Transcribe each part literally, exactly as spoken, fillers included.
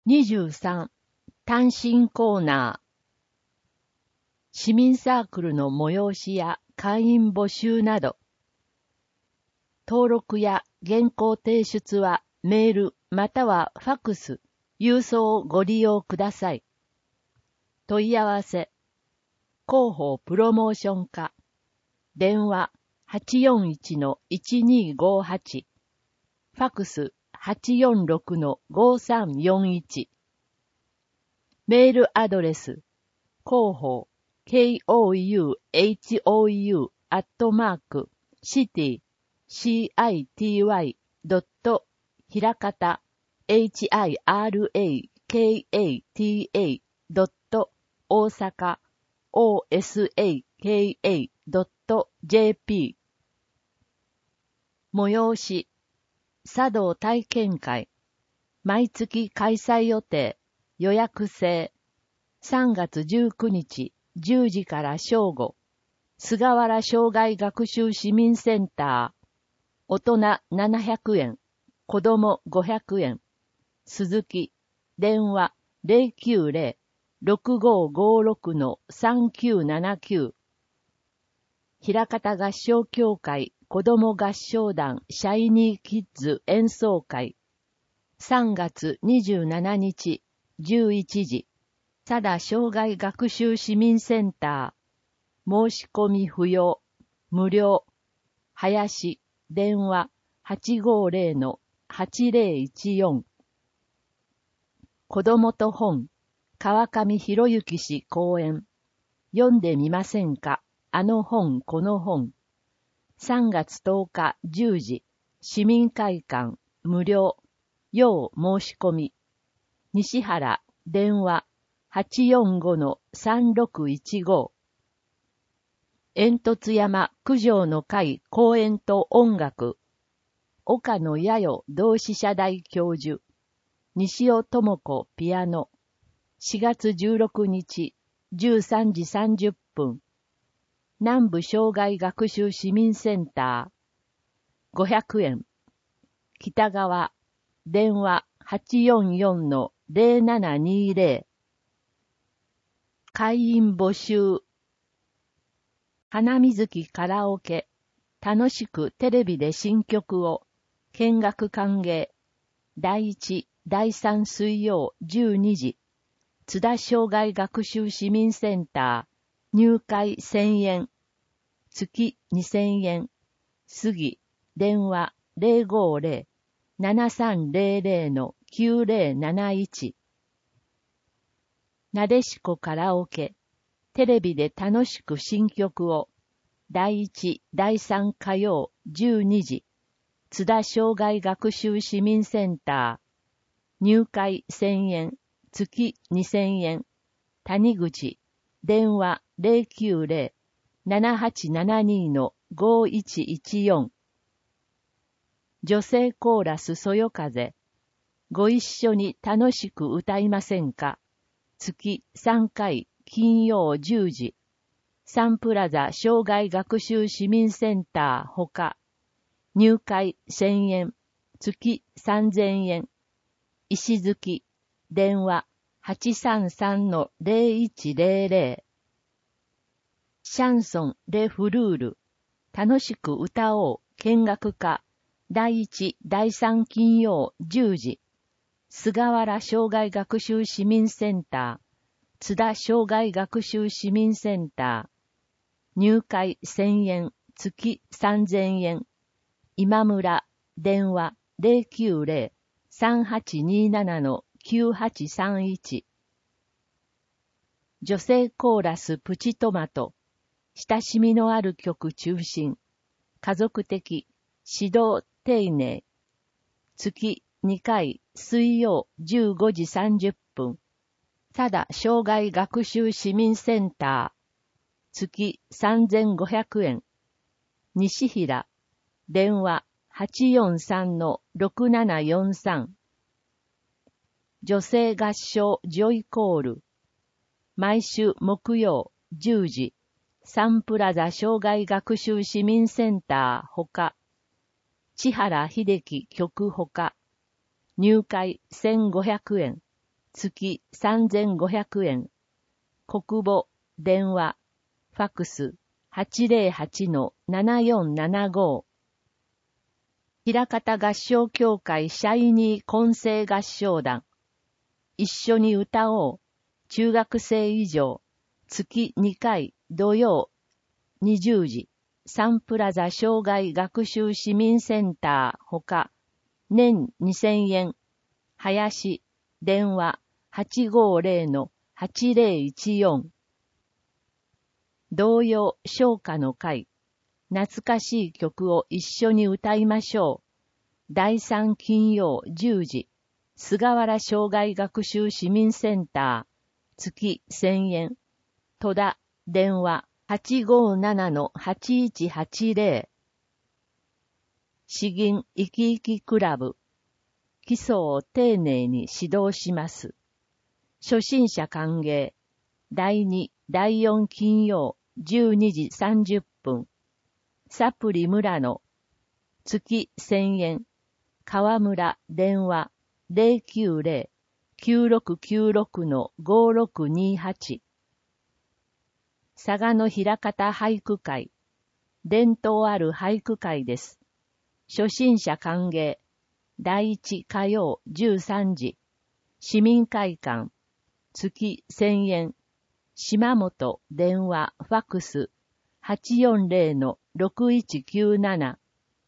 にじゅうさん. 単身コーナー。市民サークルの催しや会員募集など。登録や原稿提出はメールまたはファックス、郵送をご利用ください。問い合わせ。広報プロモーション課。電話 はちよんいちのいちにごはち。ファックス はちよんろくのごさんよんいち。メールアドレス。広報 ケーオーユーエイチオーユー アットマーク シティ シーアイティーワイ ドットひらかた エイチアイアールエーケーエーティーエー ドット大阪 オーエスエーケーエー ドット ジェーピー。催し茶道体験会毎月開催予定予約制さんがつじゅうくにちじゅうじから正午菅原障害学習市民センター大人ななひゃくえん子供ごひゃくえん鈴木電話 ゼロきゅうゼロ ろくごごろくのさんきゅうななきゅう平方合唱協会子供合唱団シャイニーキッズ演奏会さんがつにじゅうしちにちじゅういちじ佐田障害学習市民センター申し込み不要無料林電話 はちごゼロのはちゼロいちよん子供と本川上博之氏講演読んでみませんかあの本この本さんがつとおかじゅうじ市民会館無料要申し込み西原電話 はちよんごのさんろくいちご 煙突山九条の会講演と音楽岡野弥代同志社大教授西尾智子ピアノしがつじゅうろくにちじゅうさんじさんじゅっぷん南部障害学習市民センターごひゃくえん北側電話 はちよんよんのゼロななにゼロ会員募集花水木カラオケ楽しくテレビで新曲を見学歓迎だいいちだいさん水曜じゅうにじ津田障害学習市民センター入会せんえん月にせんえん杉電話 ゼロごゼロ ななさんゼロゼロのきゅうゼロなないちなでしこカラオケテレビで楽しく新曲をだいいちだいさん火曜じゅうにじ津田障害学習市民センター入会せんえん月にせんえん谷口電話 ゼロきゅうゼロ ななはちななにのごいちいちよん女性コーラスそよ風ご一緒に楽しく歌いませんか月さんかい金曜じゅうじサンプラザ障害学習市民センターほか入会せんえん月さんぜんえん石月電話 はちさんさんのゼロいちゼロゼロシャンソン・レ・フルール楽しく歌おう見学会だいいちだいさん金曜じゅうじ菅原障害学習市民センター津田障害学習市民センター入会せんえん月さんぜんえん今村電話 ゼロきゅうゼロ さんはちにななのきゅうはちさんいち女性コーラスプチトマト親しみのある曲中心家族的指導丁寧月にかい水曜じゅうごじさんじゅっぷん佐田障害学習市民センター月さんぜんごひゃくえん西平電話 はちよんさんのろくななよんさん女性合唱ジョイコール毎週木曜じゅうじサンプラザ障害学習市民センターほか千原秀樹曲ほか入会せんごひゃくえん月さんぜんごひゃくえん。国母、電話、ファックス はちぜろはちのななよんななご。枚方合唱協会シャイニー混声合唱団。一緒に歌おう。中学生以上。月にかい土曜にじゅうじ。サンプラザ障害学習市民センターほか。年にせんえん。林、電話 はちごぜろのはちぜろいちよん。童謡唱歌の会。懐かしい曲を一緒に歌いましょう。だいさん金曜じゅうじ。菅原障害学習市民センター。月せんえん。戸田、電話 はちごななのはちいちはちぜろ。詩吟いきいきクラブ。基礎を丁寧に指導します。初心者歓迎。だいに、だいよん金曜じゅうにじさんじゅっぷん。サプリ村野。月せんえん。川村、電話 ゼロきゅうゼロ きゅうろくきゅうろくのごろくにはち。佐賀の枚方俳句会。伝統ある俳句会です。初心者歓迎。だいいち火曜じゅうさんじ。市民会館。月せんえん。島本、電話、ファックス はちよんぜろのろくいちきゅうなな。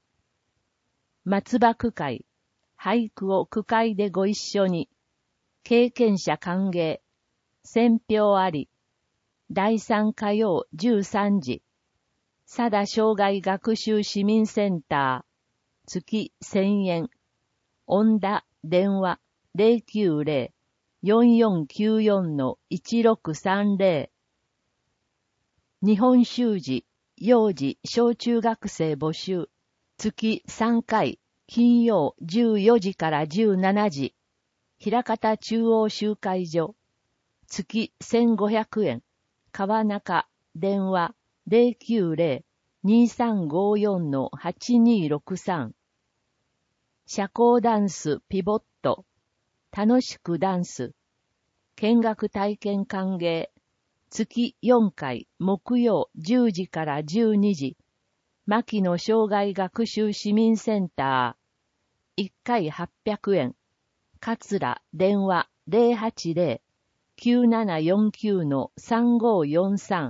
松葉区会。俳句を区会でご一緒に。経験者歓迎。選票あり。だいさん火曜じゅうさんじ。佐田障害学習市民センター。月せんえん。恩田、電話 ゼロきゅうゼロ よんよんきゅうよんのいちろくさんぜろ。日本習字、幼児、小中学生募集。月さんかい、金曜じゅうよじからじゅうしちじ。枚方中央集会所。月せんごひゃくえん。川中、電話 ゼロきゅうゼロ にさんごよんのはちにろくさん。社交ダンスピボット。楽しくダンス。見学体験歓迎。月よんかい木曜じゅうじからじゅうにじ。牧野障害学習市民センター。いっかいはっぴゃくえん。桂電話 ゼロはちゼロ きゅうななよんきゅうのさんごよんさん。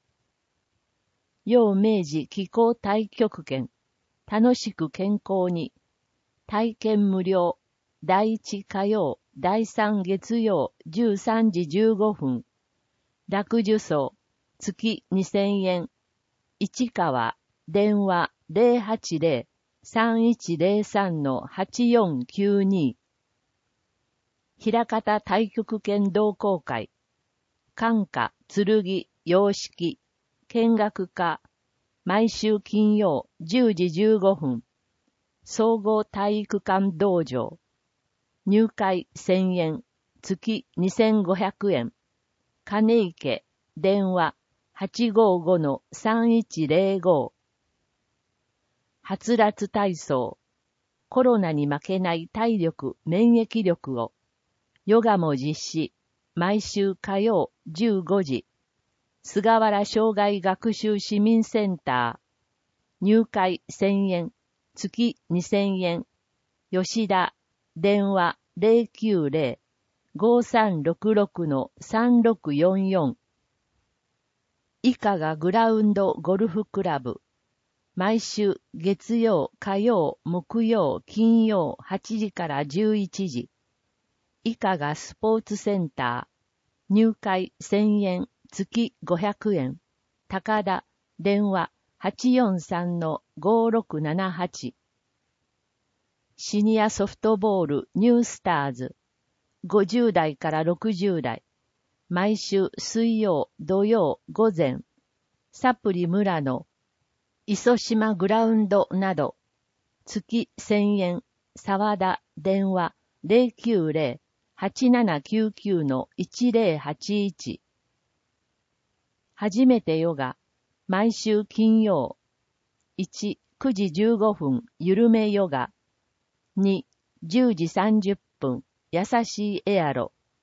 陽明治気候太極拳。楽しく健康に。体験無料。だいいち火曜、だいさん月曜じゅうさんじじゅうごふん。楽寿荘。月にせんえん。市川。電話 ゼロはちゼロ さんいちゼロさんのはちよんきゅうに。枚方太極拳同好会。関下、剣、洋式。見学家。毎週金曜じゅうじじゅうごふん。総合体育館道場。入会せんえん。月にせんごひゃくえん。金池。電話 はちごごのさんいちゼロご。はつらつ体操。コロナに負けない体力、免疫力を。ヨガも実施。毎週火曜じゅうごじ。菅原障害学習市民センター。入会せんえん。月にせんえん。吉田。電話 ゼロきゅうゼロ ごさんろくろくのさんろくよんよん。以下がグラウンドゴルフクラブ。毎週月曜、火曜、木曜、金曜はちじからじゅういちじ。以下がスポーツセンター。入会せんえん。月ごひゃくえん。高田。電話 はちよんさんのごろくななはち。シニアソフトボールニュースターズ。ごじゅうだいからろくじゅうだい。毎週水曜、土曜、午前。サプリ村野。磯島グラウンドなど。月せんえん。沢田。電話 ゼロきゅうゼロ はちななきゅうきゅうのいちゼロはちいち。はじめてヨガ。毎週金曜。いち、くじじゅうごふん、ゆるめヨガ。に、じゅうじさんじゅっぷん、優しいエアロ。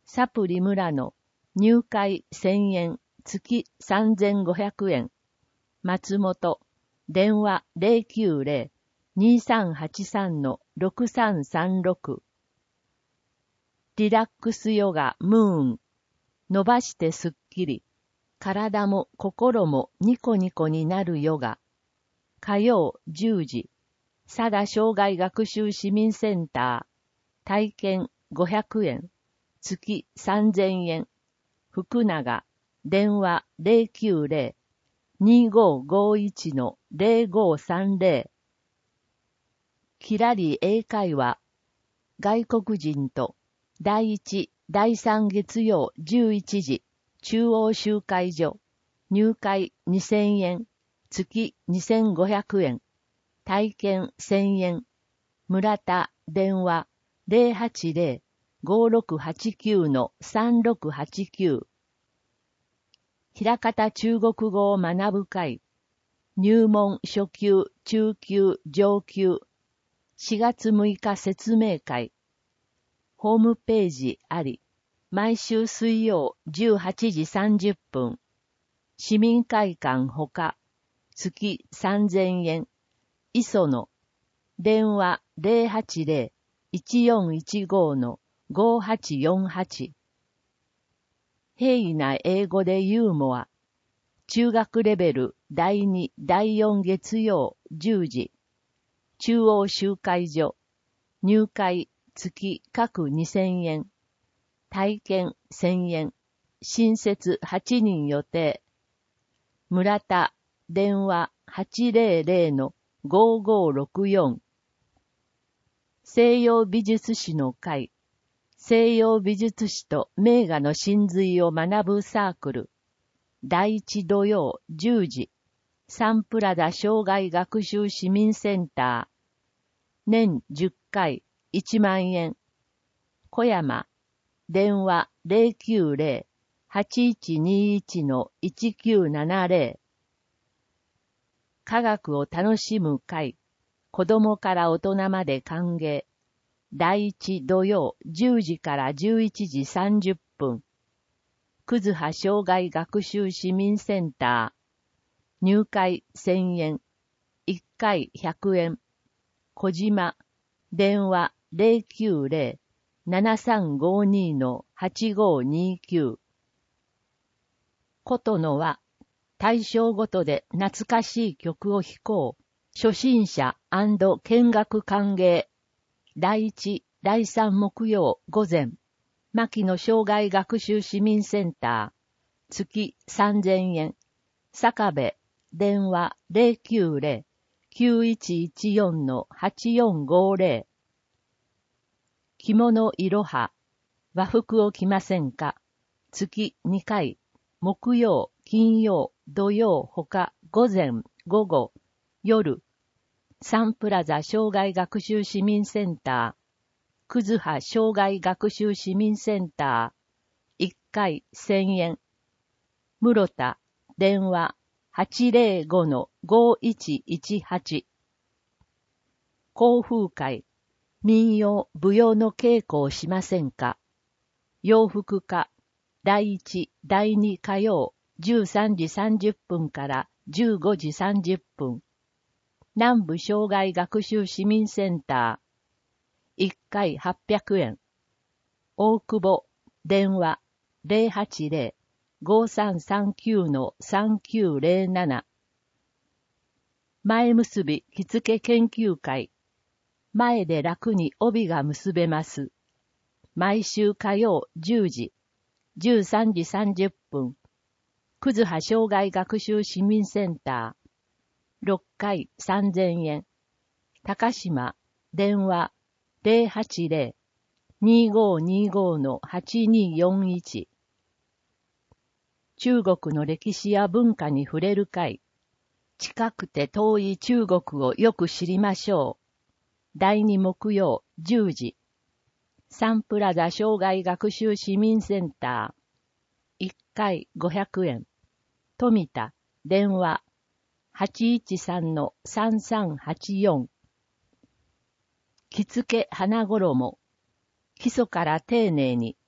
サプリ村の入会せんえん、月さんぜんごひゃくえん。松本、電話 ゼロきゅうゼロ にさんはちさん ろくさんさんろく。リラックスヨガムーン。伸ばしてすっきり。体も心もニコニコになるヨガ。火曜じゅうじ。佐賀障害学習市民センター。体験ごひゃくえん。月さんぜんえん。福永。電話 ゼロきゅうゼロ にごごいち ゼロごさんゼロ。きらり英会話。外国人とだいいち、だいさん月曜じゅういちじ。中央集会所。入会にせんえん。月にせんごひゃくえん。体験せんえん。村田、電話 ゼロはちゼロ ごろくはちきゅう さんろくはちきゅう。平方中国語を学ぶ会。入門初級、中級、上級。しがつむいか説明会。ホームページあり。毎週水曜じゅうはちじさんじゅっぷん。市民会館ほか。月さんぜんえん。磯野。電話 ゼロはちゼロ いちよんいちご ごはちよんはち。平易な英語でユーモア。中学レベルだいに、だいよん月曜じゅうじ。中央集会所。入会月各にせんえん。体験せんえん。新設はちにん予定。村田、電話はちゼロゼロ ごごろくよん。西洋美術史の会。西洋美術史と名画の真髄を学ぶサークル。だいいち土曜じゅうじ。サンプラザ障害学習市民センター。年じゅっかいいちまんえん。小山。電話 ゼロきゅうゼロ はちいちにいち いちきゅうななゼロ。科学を楽しむ会。子供から大人まで歓迎。だいいち土曜じゅうじからじゅういちじさんじゅっぷん。くずは障害学習市民センター。入会せんえん。いっかいひゃくえん。小島。電話 ゼロきゅうゼロ ななさんごに はちごにきゅう。ことのは、対象ごとで懐かしい曲を弾こう。初心者&見学歓迎。だいいち、だいさん木曜午前。牧野障害学習市民センター。月さんぜんえん。坂部。電話 ゼロきゅうゼロ きゅういちいちよん はちよんごゼロ。着物いろは。和服を着ませんか。月にかい。木曜、金曜、土曜ほか午前、午後、夜。サンプラザ障害学習市民センター。くずは障害学習市民センター。いっかいせんえん。室田。電話 はちゼロご ごいちいちはち。交風会。民謡、舞踊の稽古をしませんか。洋服科。だいいち、だいに火曜、じゅうさんじさんじゅっぷんからじゅうごじさんじゅっぷん。南部障害学習市民センター。いっかいはっぴゃくえん。大久保。電話 ゼロはちゼロ ごさんさんきゅう さんきゅうゼロなな。前結び着付け研究会。前で楽に帯が結べます。毎週火曜じゅうじ。じゅうさんじさんじゅっぷん。くずは障害学習市民センター。ろっかいさんぜんえん。高島。電話 ゼロはちゼロ にごにご はちによんいち。中国の歴史や文化に触れる会。近くて遠い中国をよく知りましょう。だいに木曜じゅうじ。サンプラザ障害学習市民センター。いっかいごひゃくえん。富田。電話 はちいちさん さんさんはちよん。着付け花衣。基礎から丁寧に。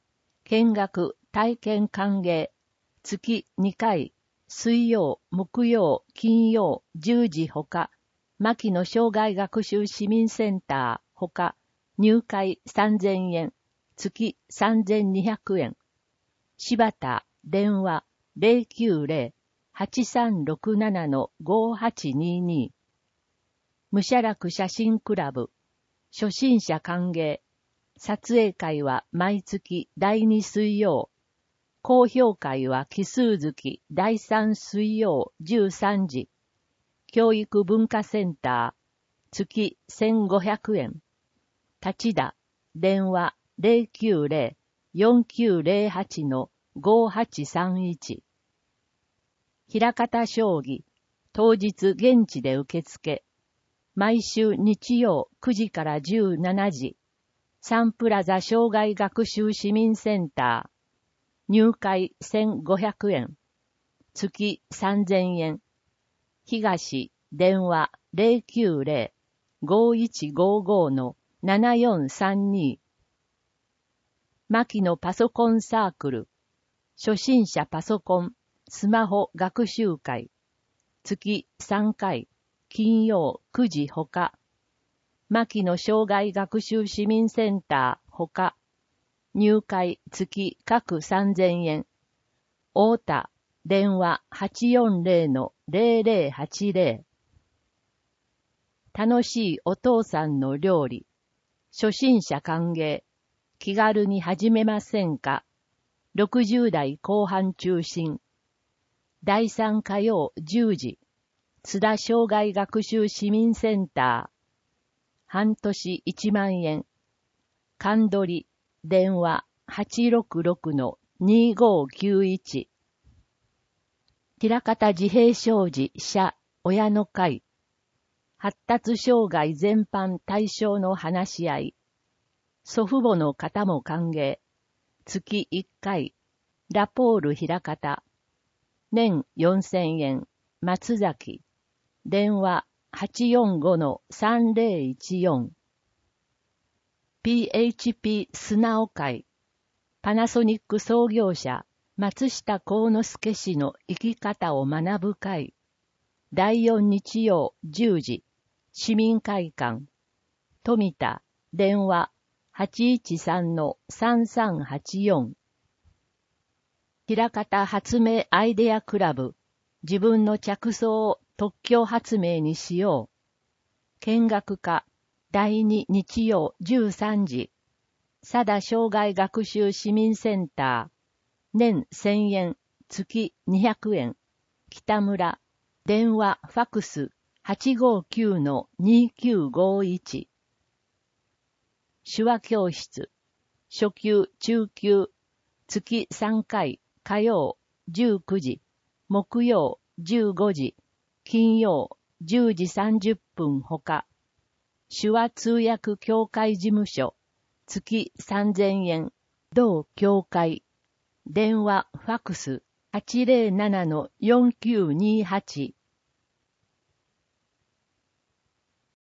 見学、体験歓迎、月にかい、水曜、木曜、金曜、じゅうじほか、牧野障害学習市民センターほか、入会さんぜんえん、月さんぜんにひゃくえん。柴田、電話 ゼロきゅうゼロ はちさんろくなな ごはちにに。無写楽写真クラブ、初心者歓迎。撮影会は毎月だいに水曜。高評会は奇数月だいさん水曜じゅうさんじ。教育文化センター、月せんごひゃくえん。立田、電話 ゼロきゅうゼロ よんきゅうゼロはち ごはちさんいち。枚方将棋、当日現地で受付。毎週日曜くじからじゅうしちじ。サンプラザ障害学習市民センター。入会せんごひゃくえん。月さんぜんえん。東、電話 ゼロきゅうゼロ ごいちごご ななよんさんに。牧野パソコンサークル。初心者パソコン、スマホ学習会。月さんかい、金曜くじほか。牧野障害学習市民センターほか。入会月各さんぜんえん。太田、電話 はちよんゼロ ゼロゼロはちゼロ。楽しいお父さんの料理。初心者歓迎。気軽に始めませんか。ろくじゅう代後半中心。だいさん火曜じゅうじ。津田障害学習市民センター。半年いちまんえん。缶取り、電話 はちろくろく にごきゅういち。枚方自閉症児社親の会。発達障害全般対象の話し合い。祖父母の方も歓迎。月いっかい。ラポール枚方。年よんせんえん。松崎。電話 はちよんご さんゼロいちよん。ピーエイチピー 素直会。パナソニック創業者、松下幸之助氏の生き方を学ぶ会。だいよん日曜じゅうじ。市民会館。富田、電話 はちいちさん さんさんはちよん。枚方発明アイデアクラブ。自分の着想を特許発明にしよう。見学家。だいに日曜じゅうさんじ。佐田障害学習市民センター。年せんえん。月にひゃくえん。北村。電話ファクス はちごきゅう にきゅうごいち。手話教室。初級中級。月さんかい。火曜じゅうくじ。木曜じゅうごじ。金曜じゅうじさんじゅっぷんほか。手話通訳協会事務所。月さんぜんえん。同協会。電話ファクス はちゼロなな よんきゅうにはち。